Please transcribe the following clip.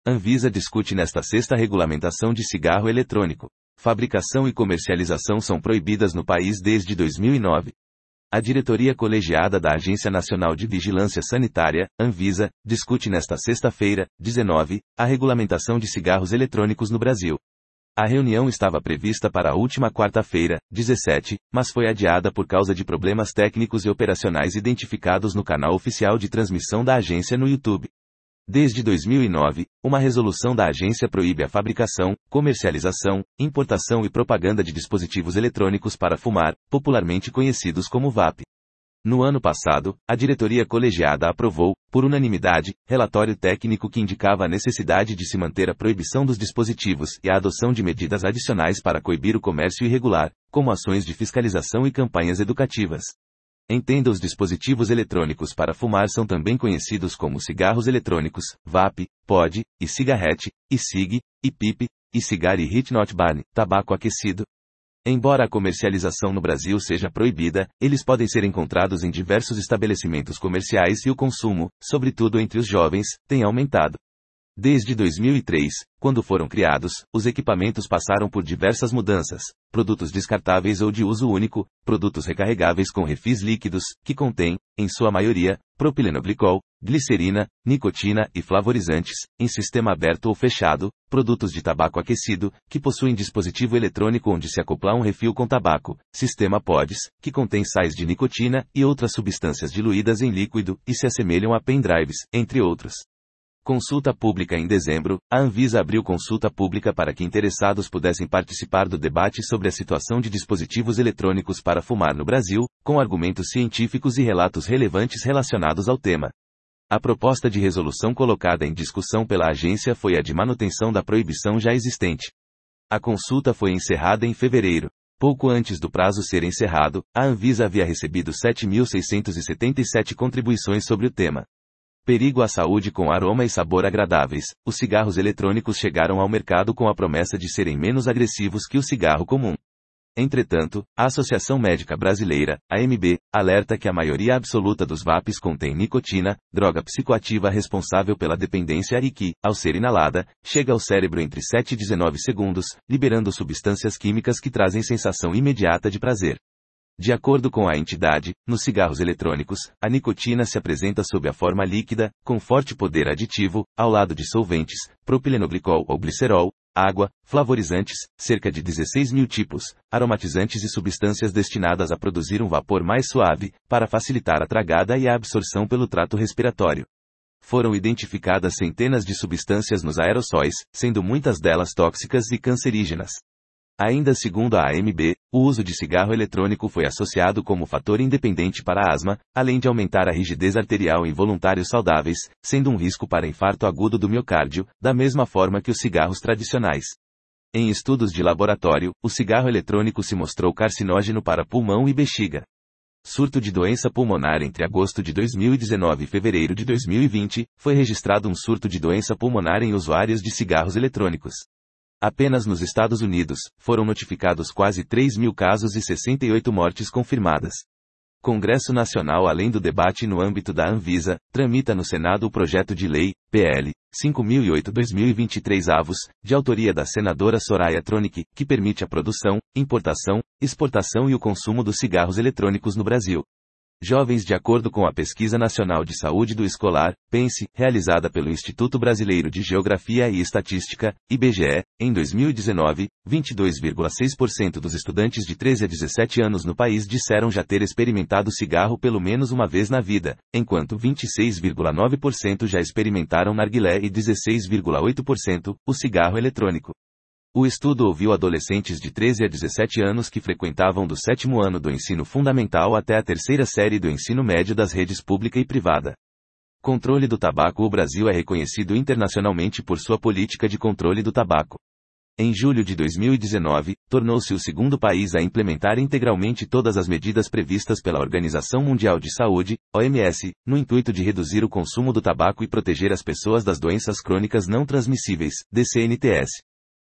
Anvisa discute nesta sexta regulamentação de cigarro eletrônico. Fabricação e comercialização são proibidas no país desde 2009. A diretoria colegiada da Agência Nacional de Vigilância Sanitária, Anvisa, discute nesta sexta-feira, 19, a regulamentação de cigarros eletrônicos no Brasil. A reunião estava prevista para a última quarta-feira, 17, mas foi adiada por causa de problemas técnicos e operacionais identificados no canal oficial de transmissão da agência no YouTube. Desde 2009, uma resolução da agência proíbe a fabricação, comercialização, importação e propaganda de dispositivos eletrônicos para fumar, popularmente conhecidos como vape. No ano passado, a diretoria colegiada aprovou, por unanimidade, relatório técnico que indicava a necessidade de se manter a proibição dos dispositivos e a adoção de medidas adicionais para coibir o comércio irregular, como ações de fiscalização e campanhas educativas. Entenda, os dispositivos eletrônicos para fumar são também conhecidos como cigarros eletrônicos, vape, pod, e cigarrete, e cig, e pipe, e cigar e heat not burn, tabaco aquecido. Embora a comercialização no Brasil seja proibida, eles podem ser encontrados em diversos estabelecimentos comerciais e o consumo, sobretudo entre os jovens, tem aumentado. Desde 2003, quando foram criados, os equipamentos passaram por diversas mudanças: produtos descartáveis ou de uso único, produtos recarregáveis com refis líquidos, que contêm, em sua maioria, propilenoglicol, glicerina, nicotina e flavorizantes, em sistema aberto ou fechado, produtos de tabaco aquecido, que possuem dispositivo eletrônico onde se acopla um refil com tabaco, sistema pods, que contém sais de nicotina e outras substâncias diluídas em líquido e se assemelham a pendrives, entre outros. Consulta pública. Em dezembro, a Anvisa abriu consulta pública para que interessados pudessem participar do debate sobre a situação de dispositivos eletrônicos para fumar no Brasil, com argumentos científicos e relatos relevantes relacionados ao tema. A proposta de resolução colocada em discussão pela agência foi a de manutenção da proibição já existente. A consulta foi encerrada em fevereiro. Pouco antes do prazo ser encerrado, a Anvisa havia recebido 7.677 contribuições sobre o tema. Perigo à saúde. Com aroma e sabor agradáveis, os cigarros eletrônicos chegaram ao mercado com a promessa de serem menos agressivos que o cigarro comum. Entretanto, a Associação Médica Brasileira, AMB, alerta que a maioria absoluta dos vapes contém nicotina, droga psicoativa responsável pela dependência e que, ao ser inalada, chega ao cérebro entre 7 e 19 segundos, liberando substâncias químicas que trazem sensação imediata de prazer. De acordo com a entidade, nos cigarros eletrônicos, a nicotina se apresenta sob a forma líquida, com forte poder aditivo, ao lado de solventes, propilenoglicol ou glicerol, água, flavorizantes, cerca de 16 mil tipos, aromatizantes e substâncias destinadas a produzir um vapor mais suave, para facilitar a tragada e a absorção pelo trato respiratório. Foram identificadas centenas de substâncias nos aerossóis, sendo muitas delas tóxicas e cancerígenas. Ainda segundo a AMB, o uso de cigarro eletrônico foi associado como fator independente para a asma, além de aumentar a rigidez arterial em voluntários saudáveis, sendo um risco para infarto agudo do miocárdio, da mesma forma que os cigarros tradicionais. Em estudos de laboratório, o cigarro eletrônico se mostrou carcinógeno para pulmão e bexiga. Surto de doença pulmonar. Entre agosto de 2019 e fevereiro de 2020, foi registrado um surto de doença pulmonar em usuários de cigarros eletrônicos. Apenas nos Estados Unidos, foram notificados quase 3 mil casos e 68 mortes confirmadas. Congresso Nacional. Além do debate no âmbito da Anvisa, tramita no Senado o projeto de lei, PL 5008-2023 avos, de autoria da senadora Soraya Tronic, que permite a produção, importação, exportação e o consumo dos cigarros eletrônicos no Brasil. Jovens. De acordo com a Pesquisa Nacional de Saúde do Escolar, PENSE, realizada pelo Instituto Brasileiro de Geografia e Estatística, IBGE, em 2019, 22,6% dos estudantes de 13 a 17 anos no país disseram já ter experimentado cigarro pelo menos uma vez na vida, enquanto 26,9% já experimentaram narguilé e 16,8% o cigarro eletrônico. O estudo ouviu adolescentes de 13 a 17 anos que frequentavam do 7º ano do ensino fundamental até a 3ª série do ensino médio das redes pública e privada. Controle do tabaco. O Brasil é reconhecido internacionalmente por sua política de controle do tabaco. Em julho de 2019, tornou-se o segundo país a implementar integralmente todas as medidas previstas pela Organização Mundial de Saúde, OMS, no intuito de reduzir o consumo do tabaco e proteger as pessoas das doenças crônicas não transmissíveis, DCNTS.